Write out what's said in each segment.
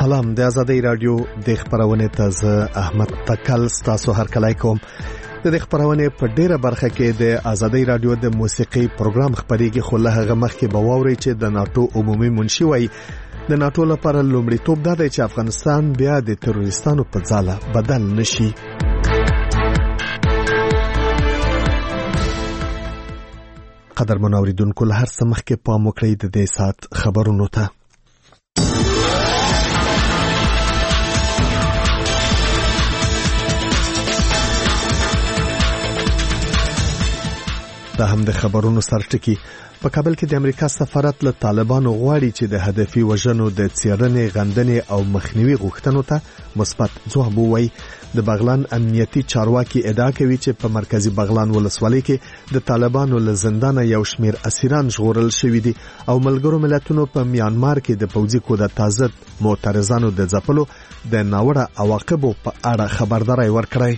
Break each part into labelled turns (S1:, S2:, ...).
S1: سلام د آزادۍ رادیو د خبرونه تازه احمد تکل تاسو هر کله کوم د خبرونه په ډیره برخه کې د آزادۍ رادیو د موسیقي پروګرام خبريږي خو له هغه مخکې بواوري چې د ناتو عمومي منشي وای د ناتو لپاره لومړیتوب دا دی چې افغانستان بیا د تروریستانو په ځاله بدل نشي. قدر منوریدونکو له هر څه مخکې پام وکړئ د دې سات خبرونو ته. دا هم د خبرونو سرټکی. په کابل کې د امریکا سفارت له طالبانو غواړي چې د هدفي وژنو د څېړنې غندنې او مخنیوي غوښتنو ته مثبت ځواب ووایي. د بغلان امنیتي چارواکي ادعا کوي چې په مرکزی بغلان ولسوالۍ کې د طالبانو له زندانه یو شمیر اسیران ژغورل شوي دي او ملګرو ملتونو په میانمار کې د پوځي کودتا ضد معترضانو د ځپلو د ناوړه عواقبو په اړه خبرداري ورکړې.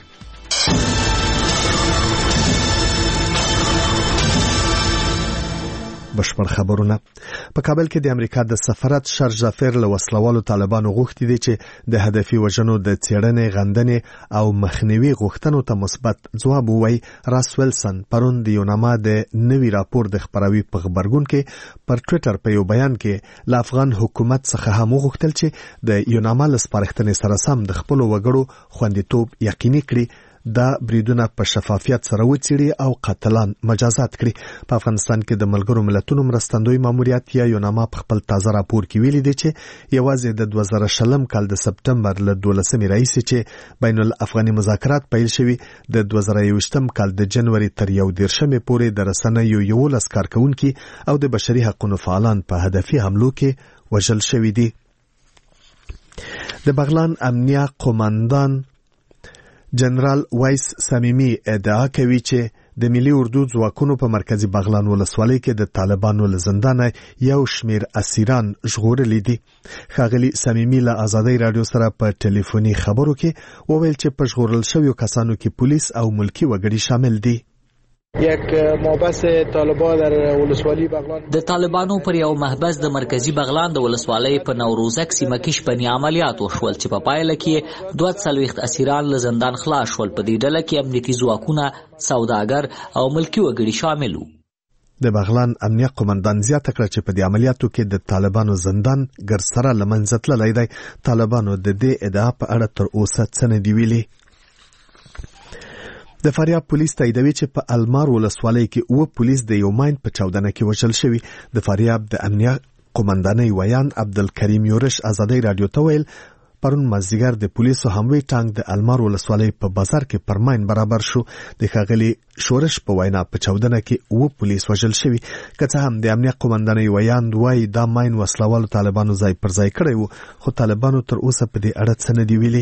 S1: بشپړ خبرونه. په کابل کې د امریکا د سفارت شرج ظفر له وسلوالو طالبانو غوښتي دي چې د هدفي وژنو د څېړنې غندنې او مخنیوي غوښتنو ته مثبت ځواب ووایي. راس ویلسن پرون د یوناما د نوي راپور د خبروي په خبرګون کې پر ټوئیټر په یو بیان کې له افغان حکومت څخه هم وغوښتل چې د یوناما له سپارښتنې سره سم د خپل وګړو خوندیتوب یقیني کړي، دا بریدونه په شفافیت سره وڅېړي او قاتلان مجازات کړي. په افغانستان کې د ملګرو ملتونو مرستندوی ماموریت یا یوناما په خپل تازه راپور کې ویلي دی چې یوازې د 2020 کال د سپټمبر له 12 راهیسې چې بین الافغاني مذاکرات پیل شوي د 2021 کال د جنوري تر 11 پورې د رسنیو 11 کارکونکي او د بشري حقوقو فعالان په هدفي حملو کې وژل شوي دي. د بغلان امنیه قوماندان جنرال وایس صمیمی ادعا کوي چې د ملي اردو ځواکونو په مرکزی بغلان ولسوالۍ کې د طالبانو له زندانه یو شمیر اسیران ژغورلي دي. ښاغلي صمیمی له آزادۍ رادیو سره په ټلیفوني خبرو کې وویل چې په ژغورل شویو کسانو کې پولیس او ملکی وګړي شامل دي.
S2: یک محبس طالبان در ولسوالی بغلان
S3: د طالبانو پر یو محبس د مرکزی بغلان د ولسوالۍ په نوروزک سیمه کې شپنی عملیات وشول چې په پایله کې 240 اسیران له زندان خلاص شول. په دې ډله کې امنیتي ځواکونه، سوداګر او ملکی وګړي شامل وو.
S1: د بغلان امنیه قوماندان زیاته کړه چې په دې عملیاتو کې د طالبانو زندان ګرسره لمنځه تللی دی. طالبانو د دې ادعا په اړه تر اوسه څه نه دی ویلي. د فاریاب پولیس تاییدوي چې په المار ولسوالۍ کې 9 پولیس د یو ماین په چاودنه کې وژل شوي. د فاریاب د امنیه قوماندانۍ ویان عبدالکریم یورش آزادۍ رادیو ته ویل پرون مازدیګر د پولیسو هموی ټانک د المار ولسوالۍ په بازار کې پر ماین برابر شو. د ښاغلي شورش په وینا په چاودنه کې 9 پولیس وژل شوي. که څه هم د امنیه قوماندانۍ ویان وایي دا ماین وسلوالو طالبانو ځای پر ځای کړی وو، خو طالبانو تر اوسه په دې اړه څه نه دی ویلي.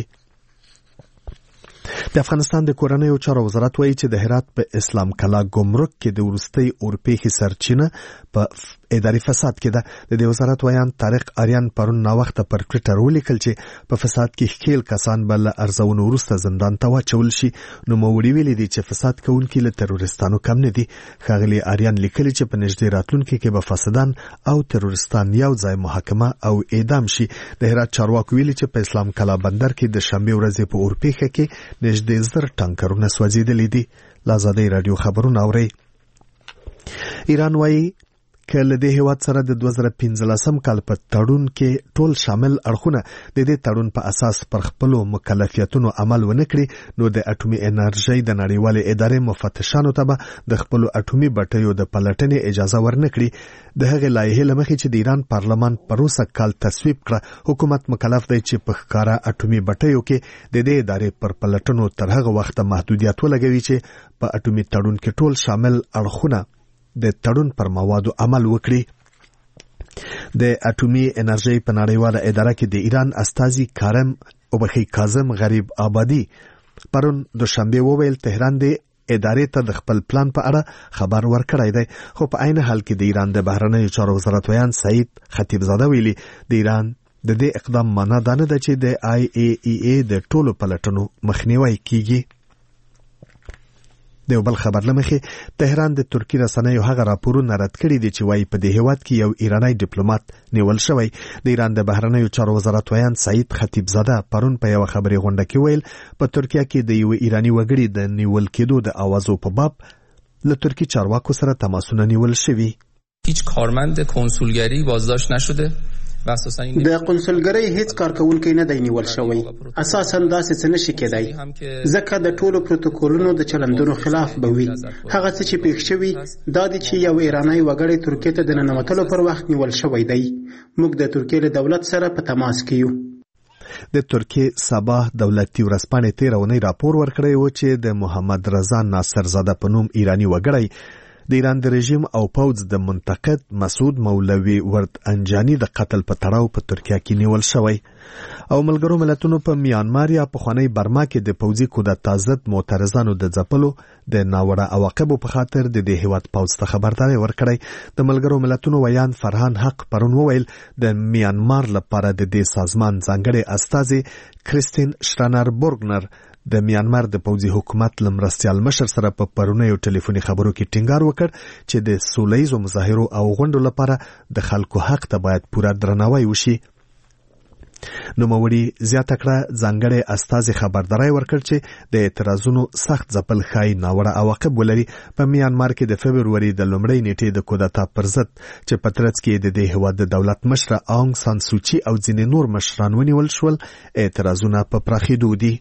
S1: د افغانستان د کورنیو چارو وزارت وایي چې د هرات په اسلام کلا ګمرک کې د وروستۍ اورپېښې سرچینه په اداري فساد کې ده. د دې وزارت ویان طارق آریان پرون ناوخته پر ټوئیټر ولیکل چې په فساد کې ښکیل کسان به له ارزونو وروسته زندان ته واچول شي. نوموړي ویلي دي چې فساد کوونکي له تروریستانو کم نه دي. ښاغلي آریان لیکلي چې په نږدې راتلونکي کې به فاسدان او تروریستان یو ځای محاکمه او اعدام شي. د هرات چارواکو ویلي چې په اسلام کلا بندر کې د شنبې ورځې په اورپېښه کې نږدې 1000 ټانکرونه سوځېدلي دي. له آزادۍ رادیو خبرونه اورئ. ایران وایي که له دې هیواد سره د 2015 کال په تړون کې ټول شامل اړخونه د دې تړون په اساس پر خپلو مکلفیتونو عمل ونه کړي نو د اټومي انرژۍ د نړیوالې ادارې مفتشانو ته به د خپلو اټومي بټیو د پلټنې اجازه ورنه کړي. د هغې لایحې له مخې چې د ایران پارلمان پروسه کال تصویب کړه، حکومت مکلف دی چې په ښکاره اټومي بټیو کې د دې ادارې پر پلټنو تر هغه وخته محدودیت ولګوي چې په اټومي تړون کې ټول شامل اړخونه د تړون پر موادو عمل وکړي. د اټومي انرژۍ په نړیواله اداره کې د ایران استازي کاظم غریب آبادي پرون دوشنبه وویل تهران د ادارې ته د خپل پلان په اړه خبر ورکړی دی، خو په عین حال کې د ایران د بهرنیو چارو وزارت ویان سعید خطیبزاده ویلي د ایران د دې اقدام معنا دا نه ده چې د IAEA د ټولو پلټنو مخنیوی کیږي. د بل خبر لمخې تهران د ترکی رسنیو هغه راپورونه رد کړي دي چې وايي په دې هیواد کې یو ایرانی ډیپلوماټ نیول شوی. د ایران د بهرنیو چارو وزارت ویان سعید خطیبزاده پرون په یو خبري غونډه کې ویل په ترکیه کې د یو ایرانی وګړي د نیول کېدو د اوازو په باب له ترکی چارواکو سره تماسونه نیول شوي.
S4: هیچ کارمند کنسولگری بازداشت نشده.
S5: د قنصلګرۍ هیڅ کارکونکي نه دی نیول شوی. اساساً داسې څه نشي کېدای ځکه د ټولو پروتوکولونو د چلندونو خلاف به وي. هغه څه چې پیښ شوي دا دی چې یو ایرانی وګړی ترکیې ته د ننوتلو پر وخت نیول شوی دی. موږ د ترکیې له دولت سره په تماس کې یو.
S1: د ترکیې سباه دولتي ورځپاڼې تېره اونۍ راپور ورکړی و چې د محمد رضا ناصرزاده په نوم ایرانی وګړی د ایران د رژیم او پوځ د منتقد مسعود مولوي ورد انجانی د قتل په تړاو په ترکیه کې نیول شوی. او ملګرو ملتونو په میانمار یا پخوانی برما کې د پوځي کودتا ضد معترضانو د ځپلو د ناوړه عواقبو په خاطر د دې هیواد پوځ ته خبرداری ورکړی. د ملګرو ملتونو ویان فرهان حق پرون وویل د میانمار لپاره د دې سازمان ځانګړي استازي کریستین شرانر بورګنر د میانمار د پوځي حکومت لمرستیال مشر سره په پرونیو ټلیفوني خبرو کې ټینګار وکړ چې د سولهییزو مظاهرو او غونډو لپاره د خلکو حق ته باید پوره درناوی وشي. نوموړي زیاته کړه ځانګړی استازي خبرداری ورکړ چې د اعتراضونو سخت ځپل ښایي ناوړه عواقب ولري. په میانمار کې د فبروري د لومړۍ نیټې د کودتا پر ضد چې په ترڅ کې د دې هیواد د دولت مشره آنګ سان سوچي او ځینې نور مشران ونیول شول. اعتراضونه په پراخېدو دي.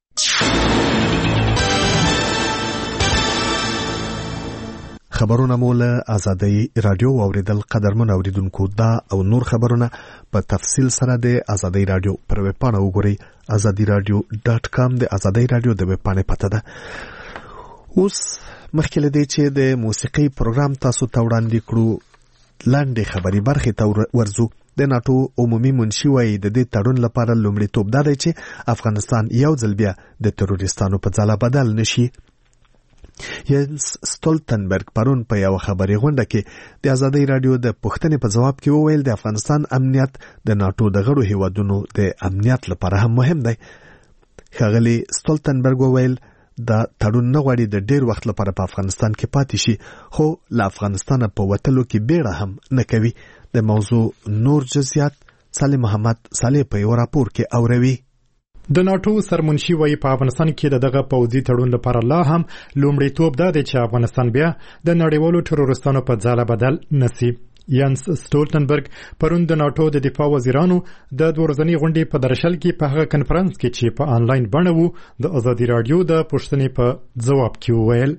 S1: خبرونه مو له آزادۍ رادیو واوریدل. قدرمن اوریدونکو دا او نور خبرونه په تفصیل سره د آزادۍ رادیو پر ویب پاڼه وګورئ. azadiradio.com د آزادۍ رادیو د ویب پاڼې پته ده. اوس مخکې له دې چې د موسیقي پروګرام تاسو ته وړاندې کړو لاندې خبري برخې ته ورځو. د ناتو عمومي منشي وايي د دې تړون لپاره لومړیتوب دا دی چې افغانستان یو ځل بیا د تروریستانو په ځاله بدل نشي. ینس ستولتنبرګ پرون په یو خبري غونډه کې د آزادۍ رادیو د پوښتنې په جواب کې وویل د افغانستان امنیت د ناتو د غړو هیوادونو د امنیت لپاره هم مهم دی. ښاغلي ستولتنبرګ وویل دا تړون نه غواړي د ډیر وخت لپاره په افغانستان کې پاتې شي خو له افغانستانه په وتلو کې بیړه هم نه کوي. د موضوع نور جزئیات سالم محمد صالح په یو راپور کې اوروي.
S6: د ناتو سرمنشي وايي په افغانستان کې دغه پوځي تړون لپاره لا هم لومړیتوب دا دی چې افغانستان بیا د نړیوالو تروریستانو په ځاله بدل نشي. ینس ستولتنبرګ پرون د ناتو د دفاع وزیرانو د ورځنی غونډې په درشل کې په هغه کنفرانس کې چې په آنلاین بڼه وو د آزادۍ رادیو د پوښتنې په جواب کې وویل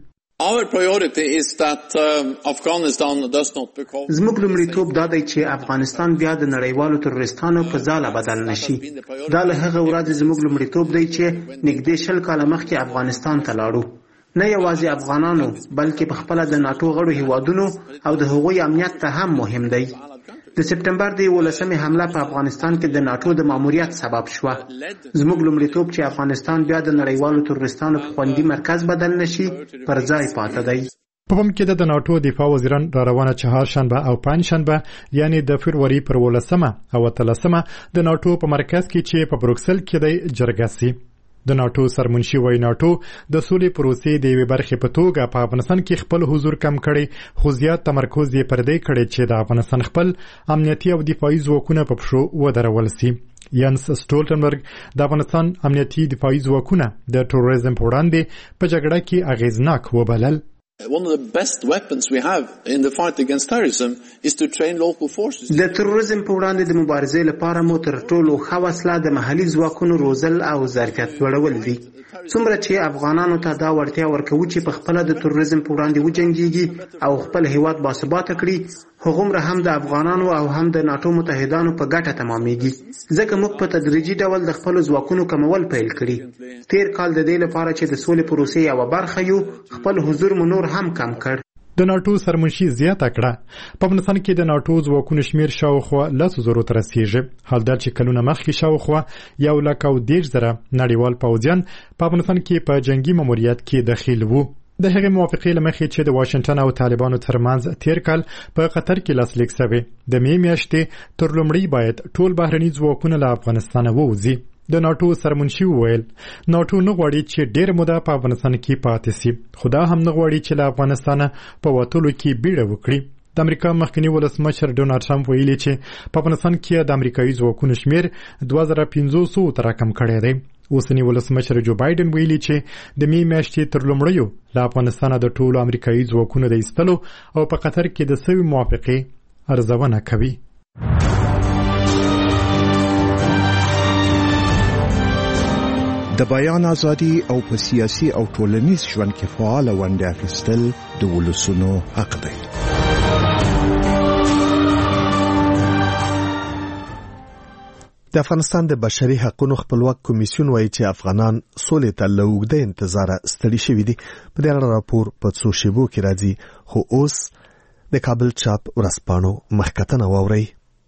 S5: زموږ لومړیتوب دا دی چې افغانستان بیا د نړیوالو تروریستانو په ځاله بدل نشي. دا له هغه ورځې زموږ لومړیتوب دی چې نږدې 20 کاله مخکې افغانستان ته لاړو. نه یوازې افغانانو بلکې په خپل د ناتو غړو هیوادونو او د هغوی امنیت ته هم مهم دی. د سپټمبر د 11مې حمله په افغانستان کې د ناتو د ماموریت سبب شوه. زموږ لومړیتوب چې افغانستان بیا د نړیوالو تروریستانو په خوندي مرکز بدل نشي پر ځای پاته دی.
S6: په پام کې د ناتو دفاع وزیران را روانه چهارشنبه او پنجشنبه یعنی د فبروري پر 18 او 13 د ناتو په مرکز کې چې په بروکسل کې دی جرګه سي. د ناتو سرمنشي وايي ناتو د سولې پروسې د یوې برخې په توګه په افغانستان کې خپل حضور کم کړي خو زیات تمرکز یې پر دې کړی چې د افغانستان خپل امنیتي او دفاعي ځواکونه په پښو ودرول سي. ینس ستولتنبرګ د افغانستان امنیتي دفاعي ځواکونه د تروریزم په وړاندې په جګړه کې اغیزناک وبلل.
S7: One of the best weapons we have in the fight against terrorism is to train local forces.
S5: د تروریزم په وړاندې د مبارزې لپاره مو تر ټولو ښه وسله د محلي ځواکونو روزل او ظرفیت لوړول دي. څومره چې افغانانو ته دا وړتیا ورکوي چې په خپل د تروریزم په وړاندې وجنګيږي او خپل هیواد باثباته کړي هغومره هم د افغانانو او هم د ناتو متحدانو په ګټه تمامېږي. ځکه موږ په تدریجي ډول د خپل ځواکونو کمول پیل کړي. تیر کال د دې لپاره چې د سولې پروسې یوه برخه یو خپل حضور مو نور هم کم کړ.
S6: د ناتو سرمنشي زیاته کړه په افغانستان کې د ناتو ځواکونو شمیر شاوخوا 100,000 ته رسیږي. حال دا چې کلونه مخکې شاوخوا 1,10,000 نړیوال پوځیان په افغانستان کې په جنگي ماموریت کې داخل وو. د هغې موافقې له مخې چې د واشنگټن او طالبانو ترمنځ تیر کال په قطر کې لاسلیک شوی د مې میاشتې تر لومړی باید ټول بهرني ځواکونه له افغانستان ووځي. د ناتو سرمنشي وویل ناتو نه غواړي چې ډېر موده په افغانستان کې پاتې سي، خو دا هم نه غواړي چې له افغانستانه په وتلو کې بیړه وکړي. د امریکا مخکنی ولسمشر ډونالډ ټرمپ ویلي چې په افغانستان کې د امریکایي ځواکونو شمیر 2500 ته راکم کړی دی. اوسنی ولسمشر جو بایدن ویلي چې د می میاشتې تر لومړیو له افغانستانه د ټولو امریکایي ځواکونو د ایستلو او په قطر کې د سوي موافقې ارزونه کوي.
S8: د بیان ازادي او په سیاسي او ټولنیز ژوند کې فعال ونډه اخیستل د ولسونو حق دی.
S1: د افغانستان د بشري حقوقو خپلواک کمیسیون وایي چې افغانان سولې ته له اوږده انتظاره ستړي شوي دي. په دې اړه راپور په څو شیبو کې راځي، خو اوس د کابل چاپ ورځپاڼو مخکتنه واورئ.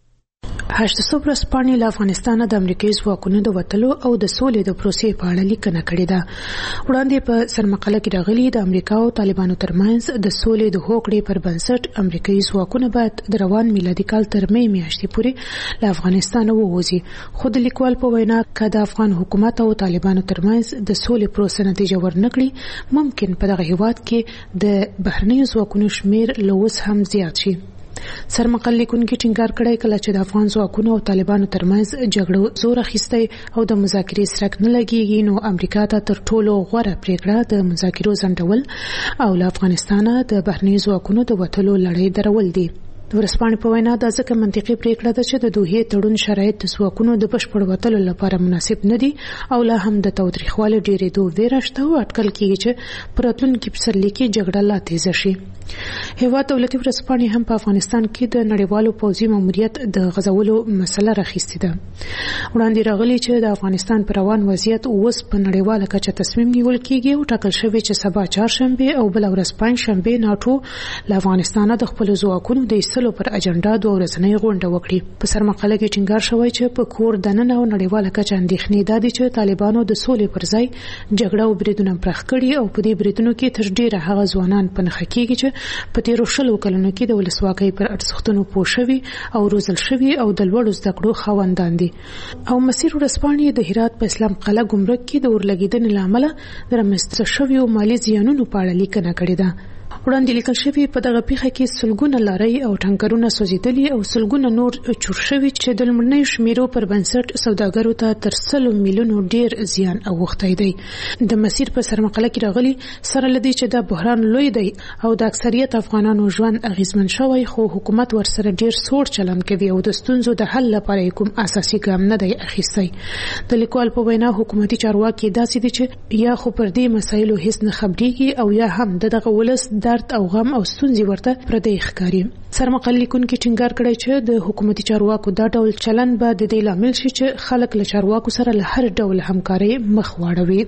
S9: 800 ورځپاڼې له افغانستانه د امریکایي ځواکونو د وتلو او د سولې د پروسې په اړه لیکنه کړې ده. وړاندې په سرمقاله کې راغلي د امریکا او طالبانو ترمنځ د سولې د هوکړې پر بنسټ امریکایي ځواکونه باید د روان میلادي کال تر می میاشتې پورې له افغانستانه ووځي. خو د لیکوال په وینا که د افغان حکومت او طالبانو ترمنځ د سولې پروسه نتیجه ورنکړي، ممکن په دغه هیواد کې د بهرنیو ځواکونو شمیر له اوس هم زیات شي. سرمقاله لیکونکي ټینګار کړی کله چې د افغان ځواکونو او طالبانو ترمنځ جګړه زور اخیستی او د مذاکرې سرک نه لګیږي، نو امریکا ته تر ټولو غوره پریکړه د مذاکرو ځنډول او له افغانستانه د بهرنیو ځواکونو د وتلو لړۍ درول دي. د ورځپاڼې په وینا دا ځکه منطقي پریکړه ده چې د دوحې تړون شرایط د ځواکونو د بشپړ وتلو لپاره مناسب نه دي او لا هم د تاوتریخوالي ډېرېدو ویره شته او اټکل کېږي چې په راتلونکي پسرلي کې جګړه لا تیزه شي. هیواد دولتي ورځپاڼې هم په افغانستان کې د نړیوالو پوځي ماموریت د غځولو مسله راخیستې ده. وړاندې راغلي چې د افغانستان پر روان وضعیت اوس په نړیواله کچه تصمیم نیول کېږي او ټاکل شوی چې سبا چهارشنبه او بل ورځ پنجشنبه ناتو له افغانستانه د خپل ځواکونو د ایستلو پر اجنډا 2 ورځنۍ غونډه وکړي. په سرمقاله کې ټینګار شوی چې په کور دننه او نړیواله کچه اندېښنې دادي چې طالبانو د سولې پر ځای جګړه او بریدونه پراخ کړي او په دې بریدونو کې تر ډیره هغه ځوانان په نښه کېږي چې په تیرو 20 کلونو کې د ولسواکۍ پر ارزښتونو پوه شوي او روزل شوي او د لوړو زده کړو خاوندان دي. او مسیر ورځپاڼې د هرات په اسلام قلعه ګمرک کې د اورلګیدنې له امله د رامنځته شویو مالي زیانونو په اړه لیکنه کړې ده. وړاندې لیکل شوی په دغه پیښه کې سلګونه لارۍ او ټانکرونه سوځېدلي او سلګونه نور چور شوي چې د لومړنیو شمیرو پر بنسټ سوداګرو ته تر 100 میلیونو ډیر زیان اوښتی دی. د مسیر په سرمقاله کې راغلي سره لدی چې دا بحران لوی دی او د اکثریت افغانانو ژوند اغیزمن شوی، خو حکومت ورسره ډیر سوړ چلند کوي او د ستونزو د حل لپاره کوم اساسي ګام نه دی اخیستی. د لیکوال په وینا حکومتي چارواکي داسې دي چې یا خو پر دې مسایلو هیڅ نه خبرېږي او یا هم دغه ولس درد او غم او ستونزې ورته پردی ښکاري. سرمقاله لیکونکي ټینګار کړی چې د حکومتي چارواکو دا ډول چلند به د دې لامل شي چې خلک له چارواکو سره له هر ډول همکارۍ مخ واړوي.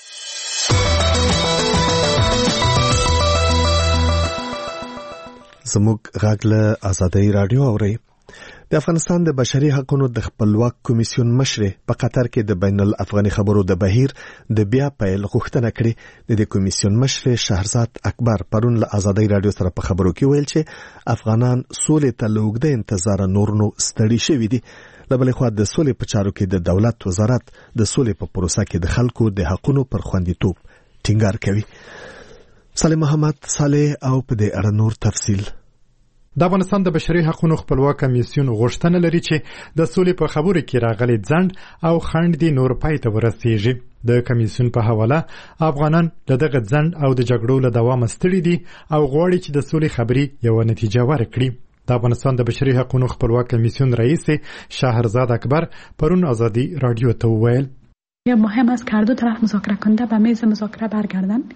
S1: زموږ غږ له آزادۍ رادیو اورئ. د افغانستان د بشري حقوقو د خپلواک کمیسیون مشر په قطر کې د بین الافغاني خبرو د بهیر د بیا پیل غوښتنه کړې. د کمیسیون مشر شهرزاد اکبر پرون له آزادۍ رادیو سره په خبرو کې ویل چې افغانان سولې ته له اوږده انتظاره نور نو ستړي شوي دي. له بلې خوا د سولې په چارو کې د دولت وزارت د سولې په پروسه کې د خلکو د حقوقو پر خوندیتوب ټینګار کوي. صالح محمد صالح او په دې اړه نور تفصیل.
S6: د افغانستان د بشري حقوقو خپلواک کمیسیون غوښتنه لري چې د سولې په خبرو کې راغلي ځنډ او خنډ دي نور پای ته ورسیږي. د کمیسیون په حواله افغانان له دغه ځنډ او د جګړو له دوامه ستړي دي او غواړي چې د سولې خبرې یو نتیجه ورکړي. د افغانستان د بشري حقوقو خپلواک کمیسیون رئیس شهرزاد اکبر پرون آزادی رادیو ته وویل
S10: مهم است که هر دو طرف مذاکره کننده به میز مذاکره برگردند.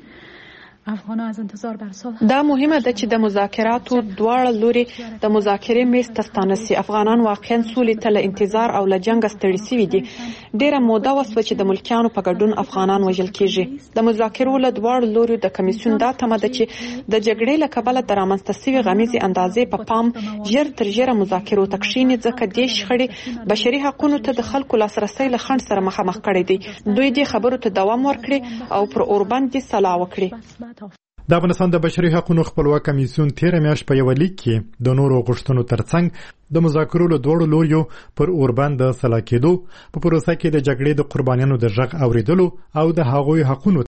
S11: دا مهمه ده چې د مذاکراتو دواړه لوري د مذاکرې میز ته ستانه سي. افغانان واقعا سولې ته له انتظار او له جنګ ستړي شوي دي. ډیره موده وسوه چې د ملکیانو په ګډون افغانان وژل کیږي. د مذاکرو له دواړو لوري د کمیسیون دا تمه ده چې د جګړې له کبله د رامنځته شوي غمیزې اندازې په پام ژر تر ژره مذاکرو ته کښیني، ځکه دې شخړې بشري حقوقو ته د خلکو لاسرسي له خنډ سره مخامخ کړي دي. دوی دې خبرو ته دوام ورکړي او پر اوربند سلا وکړي.
S6: د افغانستان د بشري حقوقو خپلواک کمیسیون تیر میاشت په یو لیک کې د نورو غوښتنو ترڅنګ د مذاکرو له دوړو لوریو پر اوربند د سلا کېدو په پروسه کې د جګړې د قربانیانو د غږ اوریدلو او د هغوی حقوقو